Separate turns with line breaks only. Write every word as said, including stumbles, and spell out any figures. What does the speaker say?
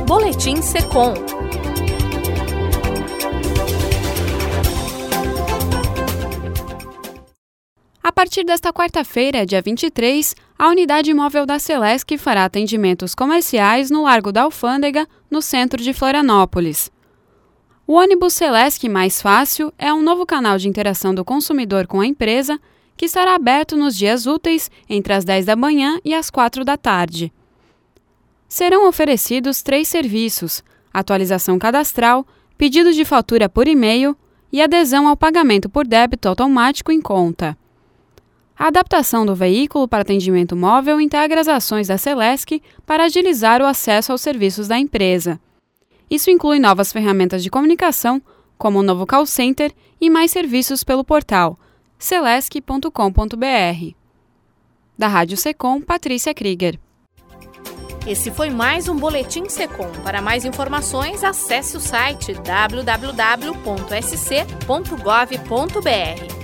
Boletim Secom. A partir desta quarta-feira, dia vinte e três, a unidade móvel da Celesc fará atendimentos comerciais no Largo da Alfândega, no centro de Florianópolis. O ônibus Celesc Mais Fácil é um novo canal de interação do consumidor com a empresa que estará aberto nos dias úteis entre as dez da manhã e as quatro da tarde. Serão oferecidos três serviços: atualização cadastral, pedido de fatura por e-mail e adesão ao pagamento por débito automático em conta. A adaptação do veículo para atendimento móvel integra as ações da Celesc para agilizar o acesso aos serviços da empresa. Isso inclui novas ferramentas de comunicação, como o novo call center e mais serviços pelo portal celesc ponto com ponto b r. Da Rádio Secom, Patrícia Krieger.
Esse foi mais um Boletim Secom. Para mais informações, acesse o site w w w ponto s c ponto gov ponto b r.